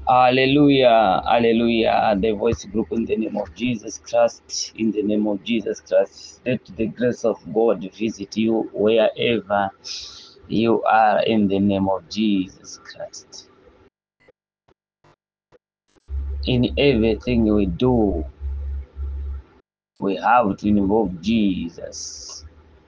Hallelujah, hallelujah. The voice group in the name of Jesus Christ, in the name of Jesus Christ. Let the grace of God visit you wherever you are in the name of Jesus Christ. In everything we do, we have to involve Jesus.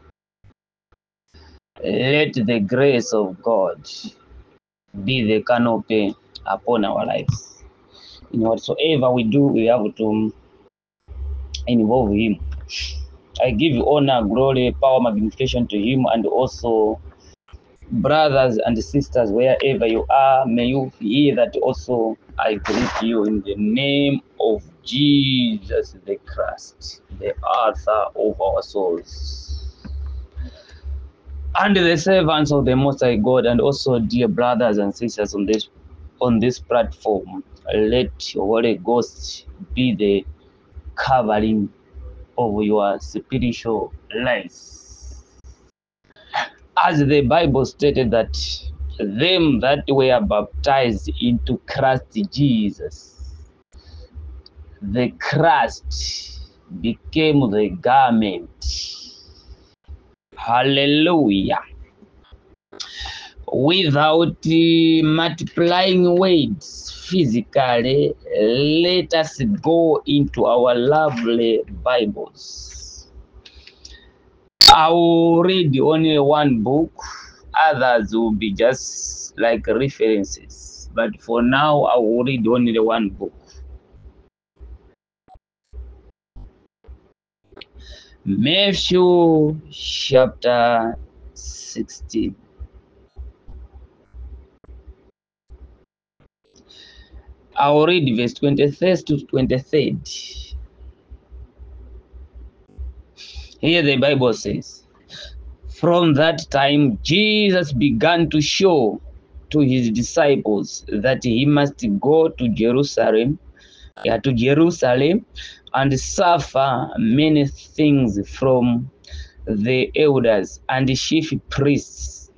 Let the grace of God be the canopy upon our lives. In whatsoever we do, we have to involve Him. I give you honor, glory, power, magnification to Him, and also brothers and sisters, wherever you are, may you hear that also I greet you in the name of Jesus the Christ, the author of our souls, and the servants of the Most High God, and also dear brothers and sisters on this platform. Let your Holy Ghost be the covering of your spiritual lives. As the Bible stated that them that were baptized into Christ Jesus, the Christ became the garment. Hallelujah. Without multiplying words physically, let us go into our lovely Bibles. I will read only one book, others will be just like references. But for now, I will read only one book. Matthew chapter 16. I will read verse 23 to 23. Here the Bible says, from that time, Jesus began to show to his disciples that he must go to Jerusalem and suffer many things from the elders and chief priests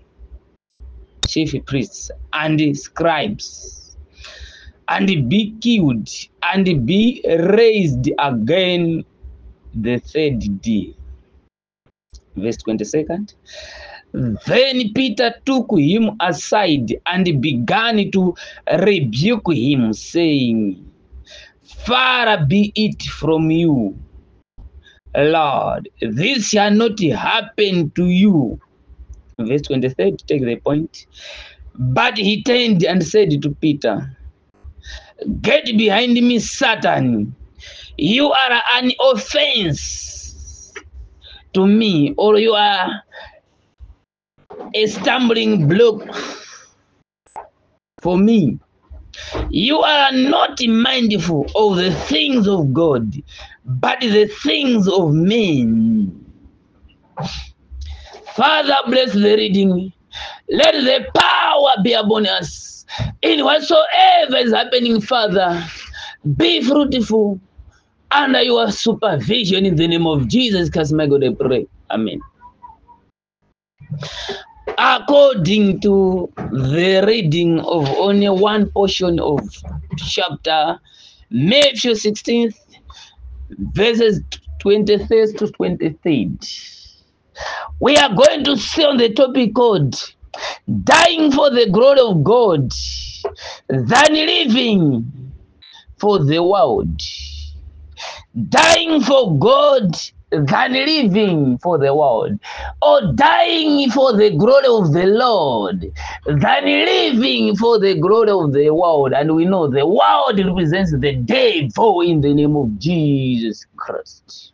and scribes, and be killed and be raised again the third day. Verse 22nd. Then Peter took him aside and began to rebuke him, saying, far be it from you, Lord, this shall not happen to you. Verse 23, take the point. But he turned and said to Peter, get behind me, Satan. You are an offense to me, or you are a stumbling block for me. You are not mindful of the things of God, but the things of men. Father, bless the reading. Let the power be upon us. In whatsoever is happening, Father, be fruitful under your supervision in the name of Jesus Christ, my God, I pray. Amen. According to the reading of only one portion of chapter Matthew 16, verses 23 to 23, we are going to see on the topic called dying for the glory of God than living for the world. Dying for God than living for the world, or dying for the glory of the Lord than living for the glory of the world. And we know the world represents the devil in the name of Jesus Christ.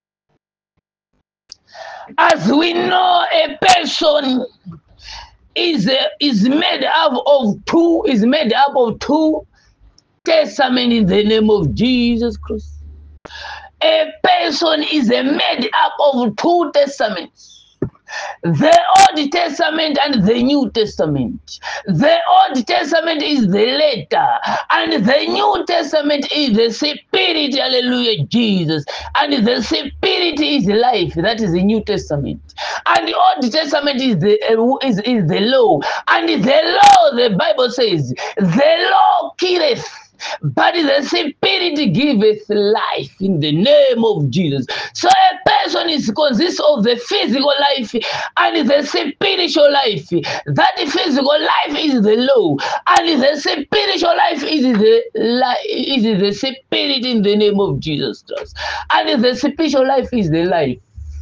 As we know, a person is made up of two testaments in the name of Jesus Christ. A person is made up of two testaments. The Old Testament and the New Testament. The Old Testament is the letter, and the New Testament is the spirit. Hallelujah, Jesus. And the spirit is life. That is the New Testament. And the Old Testament is the law. And the law, the Bible says, the law killeth, but the spirit giveth life in the name of Jesus. So a person is consists of the physical life and the spiritual life. That physical life is the law, and the spiritual life is the spirit in the name of Jesus Christ. And the spiritual life is the life.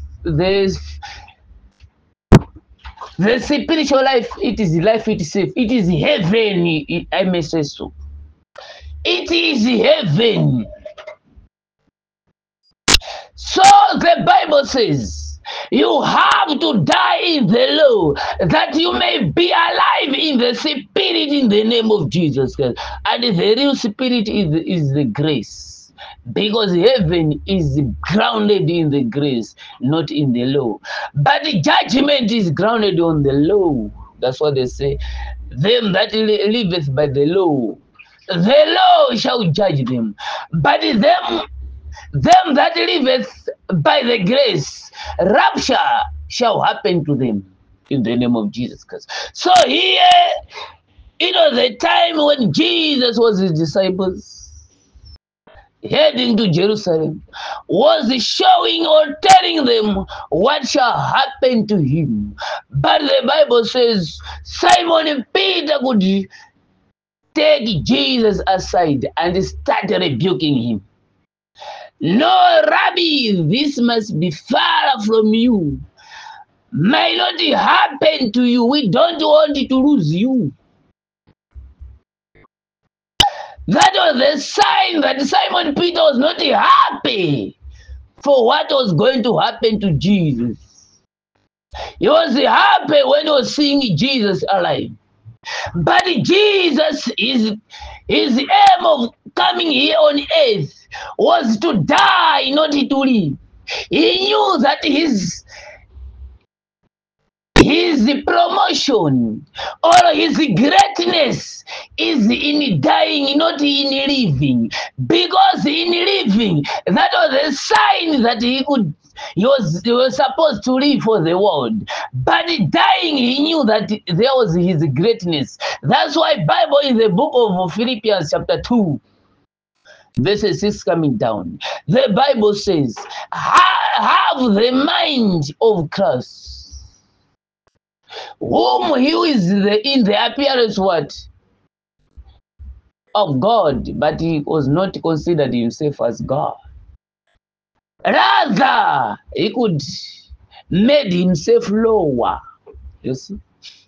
The spiritual life, it is life itself. It is heaven, I may say so. It is heaven. So the Bible says, you have to die in the law that you may be alive in the spirit in the name of Jesus Christ. And the real spirit is the grace. Because heaven is grounded in the grace, not in the law. But the judgment is grounded on the law. That's what they say. Them that liveth by the law, the law shall judge them. But them that liveth by the grace, rapture shall happen to them in the name of Jesus Christ. So here, it was the time when Jesus was his disciples heading to Jerusalem, was showing or telling them what shall happen to him. But the Bible says Simon Peter could take Jesus aside and start rebuking him. No, Rabbi, this must be far from you. May not happen to you. We don't want to lose you. That was the sign that Simon Peter was not happy for what was going to happen to Jesus. He was happy when he was seeing Jesus alive. But Jesus, his aim of coming here on earth was to die, not to live. He knew that his promotion or his greatness is in dying, not in living. Because in living, that was a sign that he was supposed to live for the world. But dying, he knew that there was his greatness. That's why Bible in the book of Philippians chapter 2, verse 6 coming down, the Bible says, have the mind of Christ, whom he is in the appearance what? Of God, but he was not considered himself as God. Rather, he could made himself lower. You see?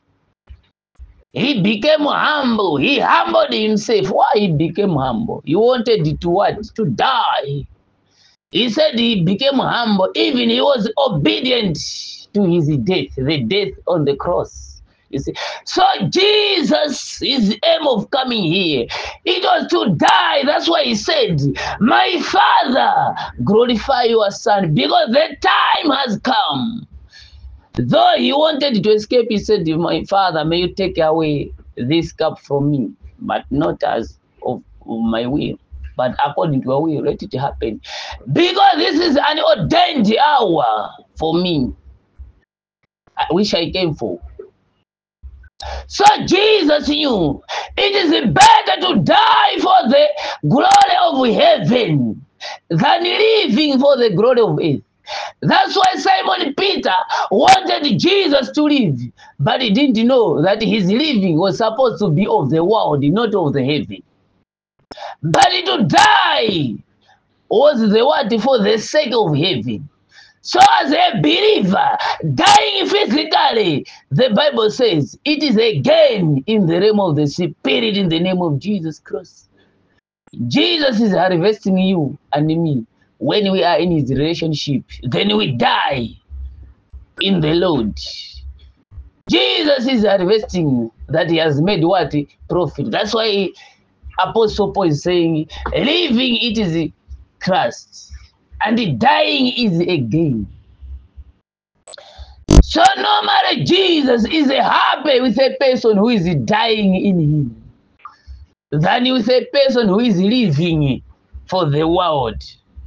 He became humble. He humbled himself. Why he became humble? He wanted to what? To die. He said he became humble. Even he was obedient to his death, the death on the cross. You see, so Jesus, his aim of coming here, it was to die. That's why he said, "My Father, glorify your Son," because the time has come. Though he wanted to escape, he said, "My Father, may you take away this cup from me, but not as of my will, but according to your will, let it happen. Because this is an ordained hour for me, which I came for." So Jesus knew it is better to die for the glory of heaven than living for the glory of earth. That's why Simon Peter wanted Jesus to live, but he didn't know that his living was supposed to be of the world, not of the heaven. But to die was the word for the sake of heaven. So as a believer, dying physically, the Bible says, it is again in the realm of the Spirit in the name of Jesus Christ. Jesus is harvesting you and me. When we are in his relationship, then we die in the Lord. Jesus is harvesting that he has made what? Profit. That's why Apostle Paul is saying, living it is Christ, and dying is a gain. So normally Jesus is happy with a person who is dying in him than with a person who is living for the world.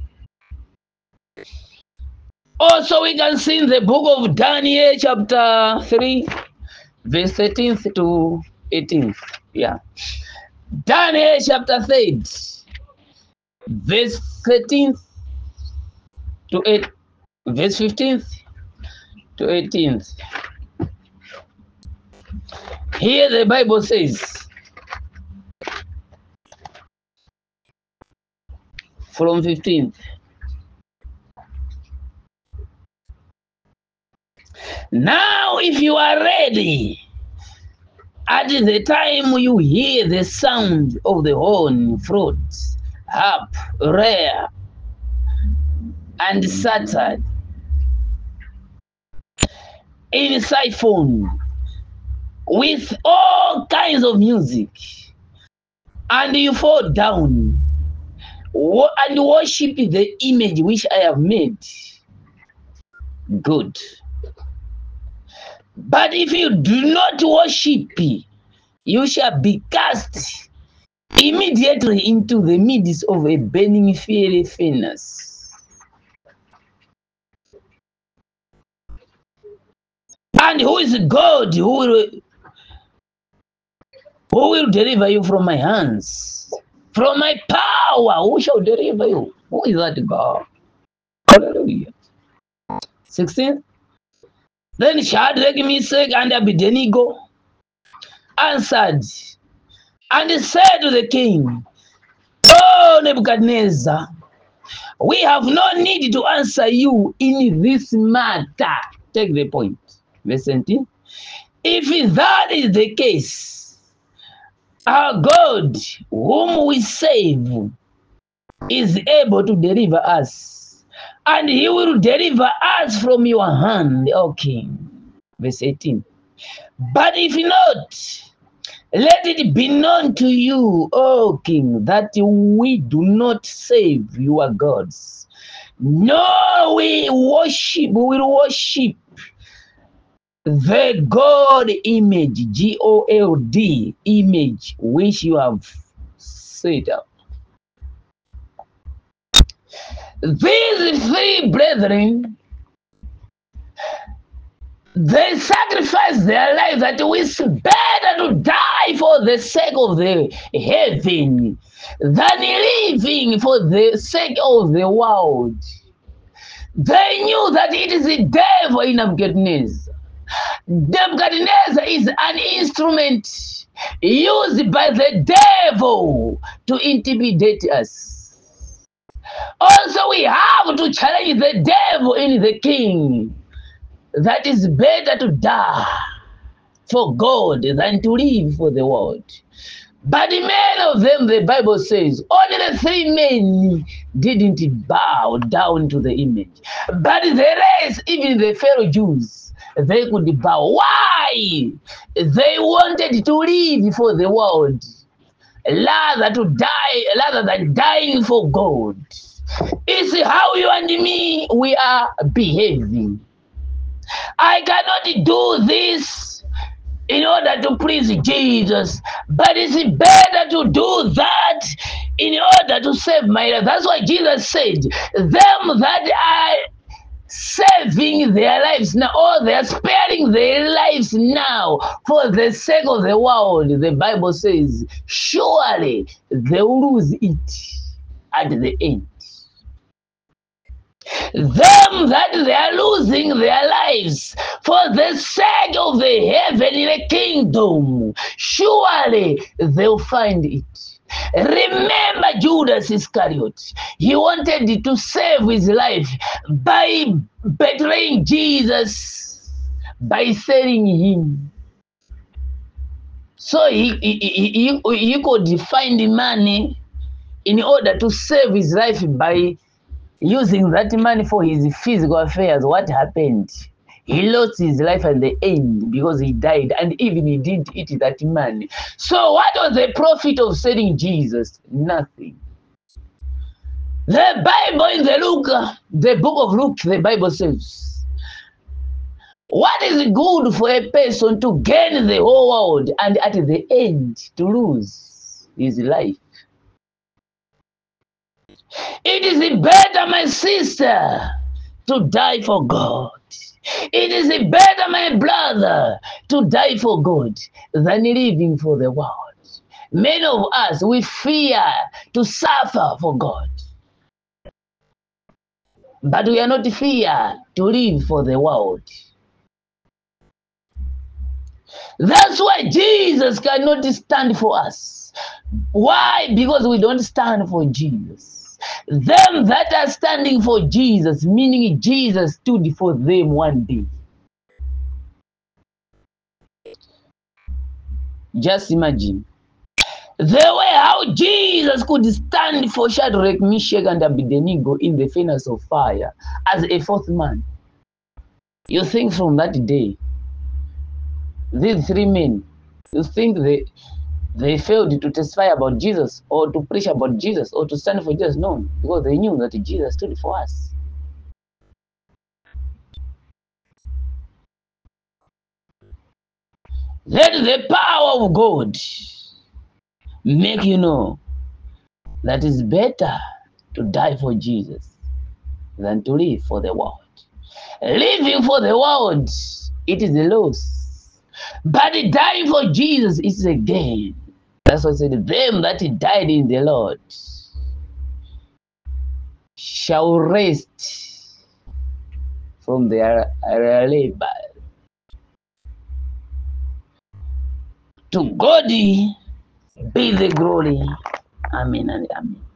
Also, we can see in the book of Daniel, chapter 3, verse 13th to 18th. Yeah. Daniel, chapter 3, verse 13th to 8, verse 15th to 18th. Here the Bible says, from 15th, now if you are ready, at the time you hear the sound of the horn, flute, harp, lyre, and satyr, in siphon, with all kinds of music, and you fall down and worship the image which I have made. Good. But if you do not worship, you shall be cast immediately into the midst of a burning fiery furnace. And who is God who will deliver you from my hands? From my power, who shall deliver you? Who is that God? Hallelujah. 16. Then Shadrach, Meshach, and Abednego answered and said to the king, "Oh, Nebuchadnezzar, we have no need to answer you in this matter." Take the point. Verse 17. If that is the case, our God, whom we save, is able to deliver us, and he will deliver us from your hand, O king. Verse 18. But if not, let it be known to you, O king, that we do not save your gods, nor we will worship the God image, GOLD image, which you have set up. These three brethren, they sacrificed their lives that it's better to die for the sake of the heaven than living for the sake of the world. They knew that it is the devil in Nebuchadnezzar. Nebuchadnezzar is an instrument used by the devil to intimidate us. Also, we have to challenge the devil in the king. That is better to die for God than to live for the world. But many of them, the Bible says, only the three men didn't bow down to the image. But the rest, even the fellow Jews, they could bow. Why? They wanted to live for the world rather than dying for God. It's how you and me, we are behaving. I cannot do this in order to please Jesus, but it's better to do that in order to save my life. That's why Jesus said, them that are saving their lives now, or they are sparing their lives now for the sake of the world, the Bible says, surely they will lose it at the end. Them that they are losing their lives for the sake of the heavenly kingdom, surely they'll find it. Remember Judas Iscariot. He wanted to save his life by betraying Jesus, by selling him. So he could find money in order to save his life by using that money for his physical affairs. What happened? He lost his life at the end because he died, and even he didn't eat that money. So what was the profit of selling Jesus? Nothing. The Bible in the book of Luke, the Bible says, What is good for a person to gain the whole world and at the end to lose his life? It is better, my sister, to die for God. It is better, my brother, to die for God than living for the world. Many of us, we fear to suffer for God. But we are not fear to live for the world. That's why Jesus cannot stand for us. Why? Because we don't stand for Jesus. Them that are standing for Jesus, meaning Jesus stood for them one day. Just imagine the way how Jesus could stand for Shadrach, Meshach, and Abednego in the furnace of fire as a fourth man. You think from that day, these three men, you think they failed to testify about Jesus or to preach about Jesus or to stand for Jesus? No, because they knew that Jesus stood for us. Let the power of God make you know that it's better to die for Jesus than to live for the world. Living for the world, it is a loss. But dying for Jesus is a gain. That's what I said. Them that died in the Lord shall rest from their labor. To God be the glory. Amen and amen.